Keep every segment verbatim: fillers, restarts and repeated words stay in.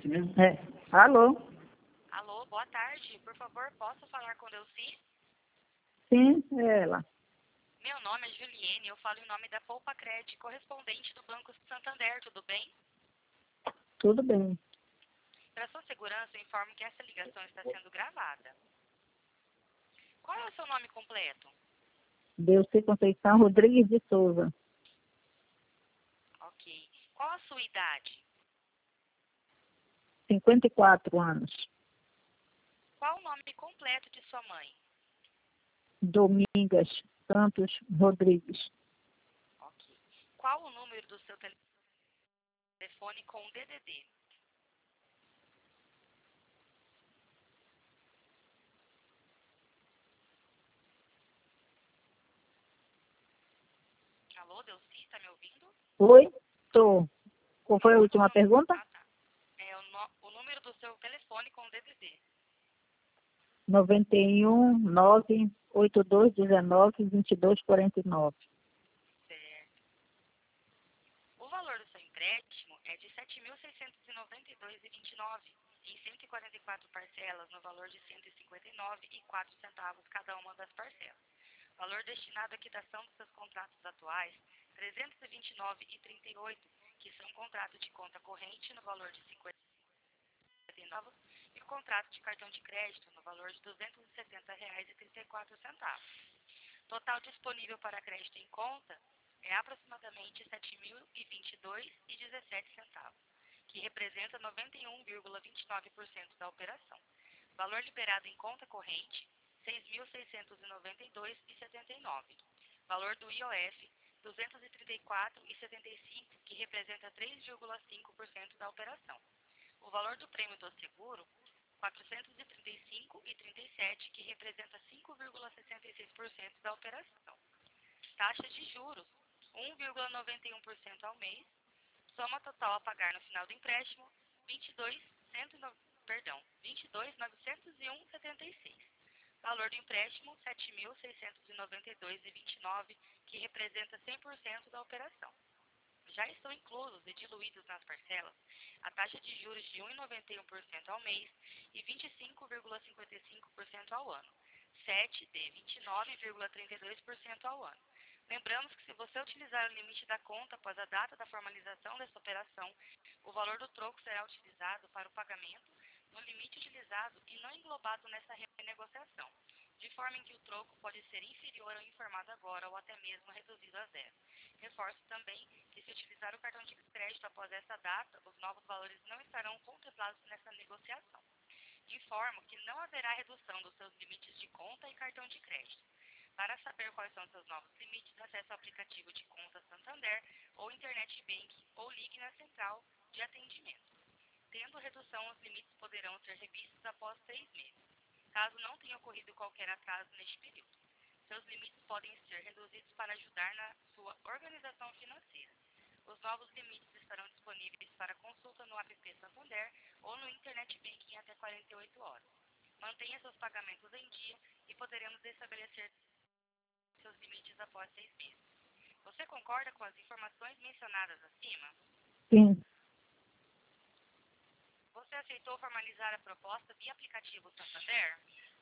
sete mesmo? É. Alô? Alô, boa tarde. Por favor, posso falar com Delci? Sim, é ela. Meu nome é Juliene, eu falo em nome da Poupa Cred, correspondente do Banco Santander, tudo bem? Tudo bem. Para sua segurança, eu informo que essa ligação está sendo gravada. Qual é o seu nome completo? Delci Conceição Rodrigues de Souza. Ok. Qual a sua idade? cinquenta e quatro anos. Qual o nome completo de sua mãe? Domingas Santos Rodrigues. Ok. Qual o número do seu telefone com D D D? Alô, Delci, tá me ouvindo? Oi? Tô. Qual foi a Qual é o última nome? pergunta? Ah, tá. É o, no... o número do seu telefone com D D D. noventa e um, nove, oitenta e dois, dezenove, vinte e dois, quarenta e nove. Certo. O valor do seu empréstimo é de sete mil seiscentos e noventa e dois reais e vinte e nove centavos, em cento e quarenta e quatro parcelas, no valor de cento e cinquenta e nove reais e quatro centavos cada uma das parcelas. Valor destinado à quitação dos seus contratos atuais, trezentos e vinte e nove reais e trinta e oito centavos, que são contrato de conta corrente no valor de cinquenta e nove centavos e o contrato de cartão de crédito no valor de duzentos e setenta reais e trinta e quatro centavos. Total disponível para crédito em conta é aproximadamente sete mil e vinte e dois reais e dezessete centavos, que representa noventa e um vírgula vinte e nove por cento da operação. Valor liberado em conta corrente, seis mil seiscentos e noventa e dois reais e setenta e nove centavos. Valor do I O F, duzentos e trinta e quatro reais e setenta e cinco centavos, que representa três vírgula cinco por cento da operação. O valor do prêmio do seguro, quatrocentos e trinta e cinco reais e trinta e sete centavos, que representa cinco vírgula sessenta e seis por cento da operação. Taxa de juros, um vírgula noventa e um por cento ao mês. Soma total a pagar no final do empréstimo, vinte e dois mil, perdão, vinte e dois mil novecentos e um reais e setenta e seis centavos. Valor do empréstimo, sete mil seiscentos e noventa e dois reais e vinte e nove centavos, que representa cem por cento da operação. Já estão inclusos e diluídos nas parcelas a taxa de juros de um vírgula noventa e um por cento ao mês e vinte e cinco vírgula cinquenta e cinco por cento ao ano, sete de vinte e nove vírgula trinta e dois por cento ao ano. Lembramos que se você utilizar o limite da conta após a data da formalização dessa operação, o valor do troco será utilizado para o pagamento no limite utilizado e não englobado nessa renegociação, de forma em que o troco pode ser inferior ao informado agora ou até mesmo reduzido a zero. Reforço também que, se utilizar o cartão de crédito após essa data, os novos valores não estarão contemplados nessa negociação. Informo que não haverá redução dos seus limites de conta e cartão de crédito. Para saber quais são seus novos limites, acesse o aplicativo de conta Santander ou Internet Banking ou ligue na central de atendimento. Tendo redução, os limites poderão ser revistos após três meses, caso não tenha ocorrido qualquer atraso neste período. Seus limites podem ser reduzidos para ajudar na sua organização financeira. Os novos limites estarão disponíveis para consulta no app Santander ou no Internet Banking até quarenta e oito horas. Mantenha seus pagamentos em dia e poderemos estabelecer seus limites após seis meses. Você concorda com as informações mencionadas acima? Sim. Você aceitou formalizar a proposta via aplicativo Santander?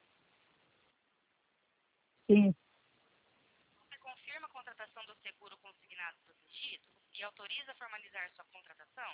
Sim. Você confirma a contratação do seguro consignado protegido e autoriza formalizar sua contratação?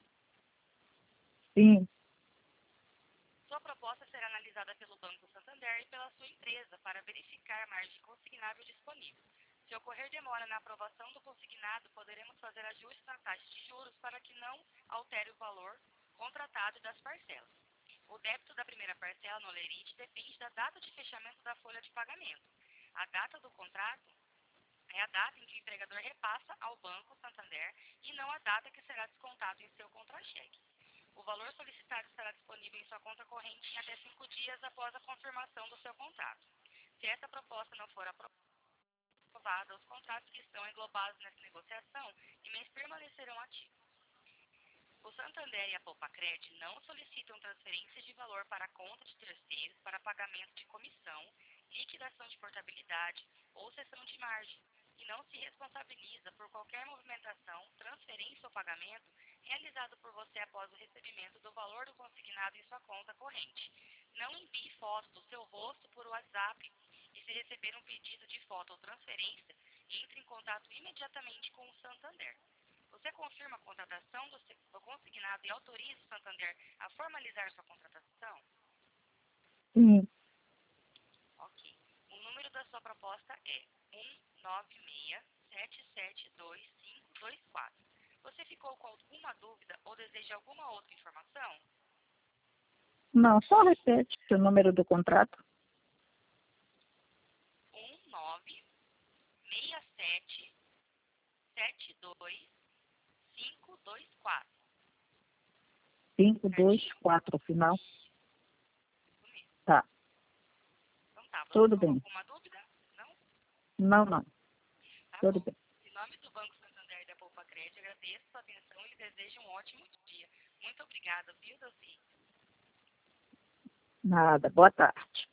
Sim. Sua proposta será analisada pelo Banco Santander e pela sua empresa para verificar a margem consignável disponível. Se ocorrer demora na aprovação do consignado, poderemos fazer ajustes na taxa de juros para que não altere o valor contratado e das parcelas. O débito da primeira parcela no lerite depende da data de fechamento da folha de pagamento. A data do contrato é a data em que o empregador repassa ao Banco Santander e não a data que será descontado em seu contra-cheque. O valor solicitado estará disponível em sua conta corrente em até cinco dias após a confirmação do seu contrato. Se essa proposta não for aprovada, os contratos que estão englobados nessa negociação e mês permanecerão ativos. O Santander e a Poupa-Cred não solicitam transferência de valor para a conta de terceiros para pagamento de comissão, liquidação de portabilidade ou cessão de margem, e não se responsabiliza por qualquer movimentação, transferência ou pagamento realizado por você após o recebimento do valor do consignado em sua conta corrente. Não envie foto do seu rosto por WhatsApp e, se receber um pedido de foto ou transferência, entre em contato imediatamente com o Santander. Você confirma a contratação do, do consignado e autoriza o Santander a formalizar sua contratação? Sim. Ok. O número da sua proposta é um nove seis, sete sete dois, cinco dois quatro. Você ficou com alguma dúvida ou deseja alguma outra informação? Não, só repete o número do contrato. um nove seis sete, sete dois, cinco dois quatro. cinco dois Certinho? quatro, final. Isso mesmo. Tá, Então tá, você tudo ficou com bem. alguma dúvida? Não? Não, não, Tá tudo bom. bem. Em nome do Banco Santander e da Poupa Crédito, agradeço a sua atenção e desejo um ótimo dia. Muito obrigada, viu, Delci? Nada, boa tarde.